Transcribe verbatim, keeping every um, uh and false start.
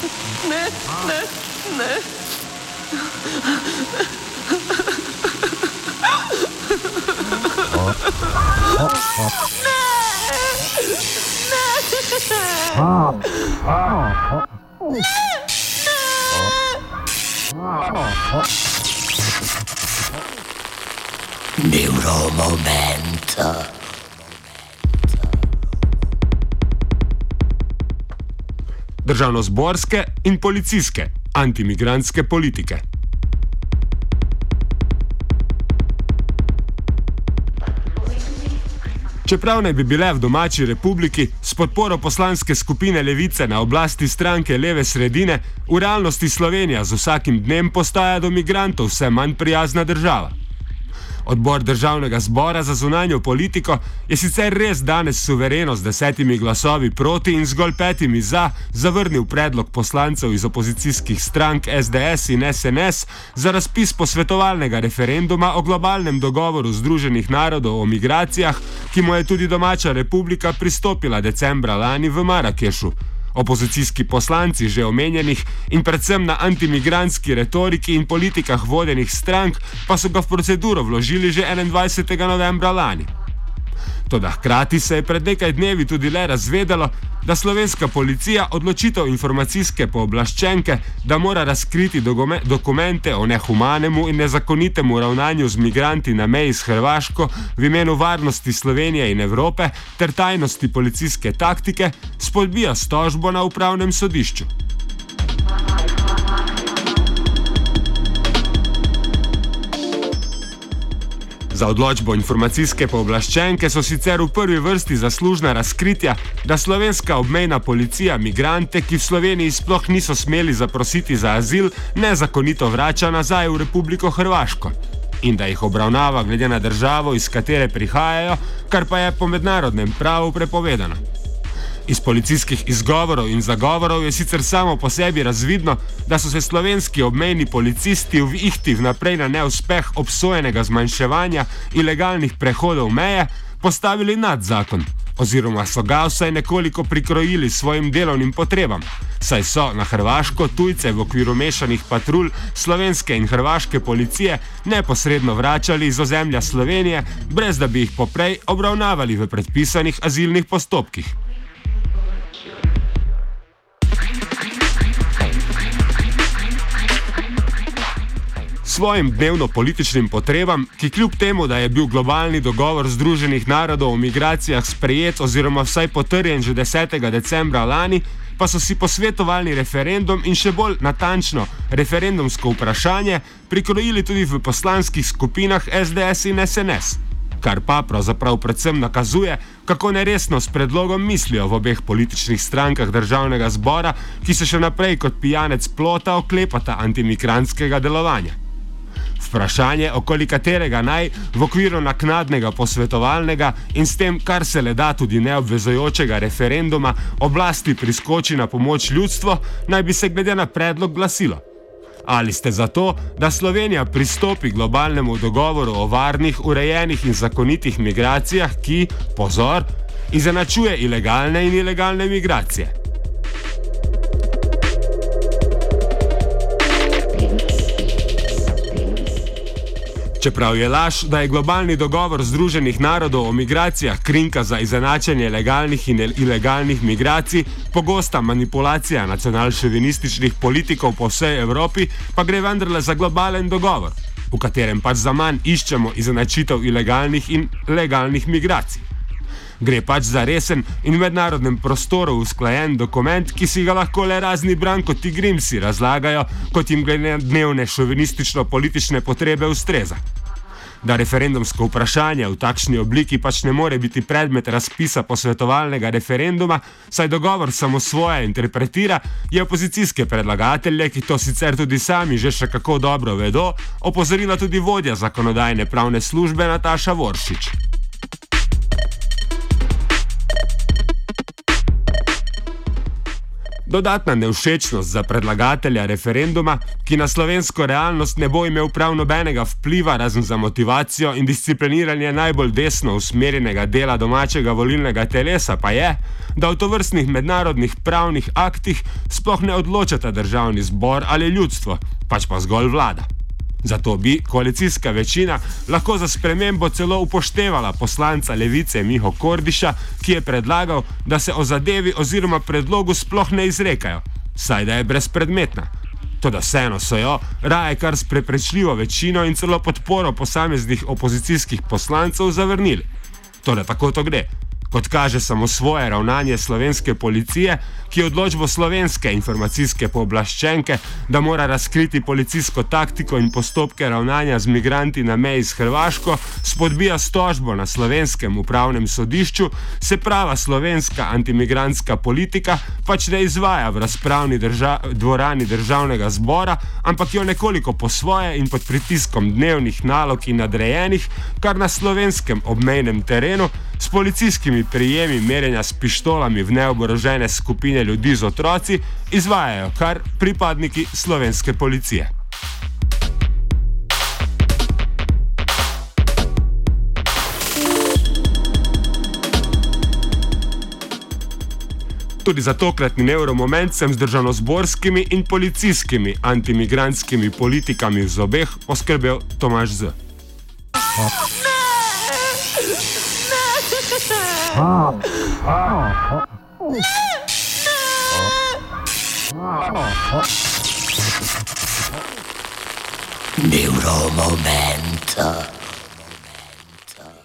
ne, ne, ne. Neuromomento. Državnozborske in policijske antimigrantske politike. Čeprav naj bi bile v domači republiki s podporo poslanske skupine Levice na oblasti stranke leve sredine, v realnosti Slovenija z vsakim dnem postaja do migrantov vse manj prijazna država. Odbor Državnega zbora za zunanjo politiko je sicer res danes suvereno z desetimi glasovi proti in zgolj petimi za zavrnil predlog poslancev iz opozicijskih strank S D S in S N S za razpis posvetovalnega referenduma o globalnem dogovoru Združenih narodov o migracijah, ki mu je tudi domača republika pristopila decembra lani v Marakešu. Opozicijski poslanci že omenjenih in predvsem na antimigrantski retoriki in politikah vodenih strank pa so ga v proceduro vložili že enaindvajsetega novembra lani. Toda hkrati se je pred nekaj dnevi tudi le razvedelo, da slovenska policija odločitev informacijske pooblaščenke, da mora razkriti dokumente o nehumanemu in nezakonitemu ravnanju z migranti na meji s Hrvaško v imenu varnosti Slovenije in Evrope ter tajnosti policijske taktike, spodbija s tožbo na upravnem sodišču. Za odločbo informacijske pooblaščenke so sicer v prvi vrsti zaslužna razkritja, da slovenska obmejna policija migrante, ki v Sloveniji sploh niso smeli zaprositi za azil, nezakonito vrača nazaj v Republiko Hrvaško in da jih obravnava glede na državo, iz katere prihajajo, kar pa je po mednarodnem pravu prepovedano. Iz policijskih izgovorov in zagovorov je sicer samo po sebi razvidno, da so se slovenski obmejni policisti v ihti vnaprej na neuspeh obsojenega zmanjševanja ilegalnih prehodov meje postavili nad zakon, oziroma so ga vsaj nekoliko prikrojili svojim delovnim potrebam, saj so na Hrvaško tujce v okviru mešanih patrulj slovenske in hrvaške policije neposredno vračali iz ozemlja Slovenije, brez da bi jih poprej obravnavali v predpisanih azilnih postopkih. Svojim dnevno-političnim potrebam, ki kljub temu, da je bil globalni dogovor Združenih narodov o migracijah sprejet oziroma vsaj potrjen že desetega decembra lani, pa so si posvetovalni referendum in še bolj natančno referendumsko vprašanje prikrojili tudi v poslanskih skupinah S D S in S N S, kar pa pravzaprav predvsem nakazuje, kako neresno s predlogom mislijo v obeh političnih strankah Državnega zbora, ki se še naprej kot pijanec plota oklepata antimigrantskega delovanja. Vprašanje, okoli katerega naj v okviru naknadnega posvetovalnega in s tem, kar se le da tudi neobvezujočega referenduma, oblasti priskoči na pomoč ljudstvo, naj bi se glede na predlog glasilo. Ali ste za to, da Slovenija pristopi globalnemu dogovoru o varnih, urejenih in zakonitih migracijah, ki, pozor, izenačuje ilegalne in ilegalne migracije? Čeprav je laž, da je globalni dogovor Združenih narodov o migracijah krinka za izenačenje legalnih in ilegalnih migracij, pogosta manipulacija nacionalšovinističnih politikov po vsej Evropi, pa gre vendarle za globalen dogovor, v katerem pač zaman iščemo izenačitev ilegalnih in legalnih migracij. Gre pač za resen in v mednarodnem prostoru usklajen dokument, ki si ga lahko le razni Brankoti Grimsi razlagajo, kot jim glede dnevne šovinistično-politične potrebe ustreza. Da referendumsko vprašanje v takšni obliki pač ne more biti predmet razpisa posvetovalnega referenduma, saj dogovor samo svoje interpretira, je opozicijske predlagatelje, ki to sicer tudi sami že še kako dobro vedo, opozorila tudi vodja zakonodajne pravne službe Nataša Voršič. Dodatna nevšečnost za predlagatelja referenduma, ki na slovensko realnost ne bo imel prav nobenega vpliva razen za motivacijo in discipliniranje najbolj desno usmerjenega dela domačega volilnega telesa, pa je, da v tovrstnih mednarodnih pravnih aktih sploh ne odločata državni zbor ali ljudstvo, pač pa zgolj vlada. Zato bi koalicijska večina lahko za spremembo celo upoštevala poslanca Levice Miho Kordiša, ki je predlagal, da se o zadevi oziroma predlogu sploh ne izrekajo, saj da je brezpredmetna. Toda vseeno so jo, raje kar s preprečljivo večino in celo podporo posameznih opozicijskih poslancev zavrnili. Toda tako to gre. Kot kaže samo svoje ravnanje slovenske policije, ki odločbo slovenske informacijske pooblaščenke, da mora razkriti policijsko taktiko in postopke ravnanja z migranti na meji s Hrvaško, spodbija s tožbo na slovenskem upravnem sodišču, se prava slovenska antimigrantska politika pač ne izvaja v razpravni drža dvorani državnega zbora, ampak jo nekoliko po svoje in pod pritiskom dnevnih nalog in nadrejenih, kar na slovenskem obmejnem terenu, s policijskimi prijemi merjenja s pištolami v neoborožene skupine ljudi z otroci, izvajajo kar pripadniki slovenske policije. Tudi za tokratni nevromoment sem z državnozborskimi in policijskimi antimigrantskimi politikami v zobeh poskrbel Tomaž Z. Neuromomento.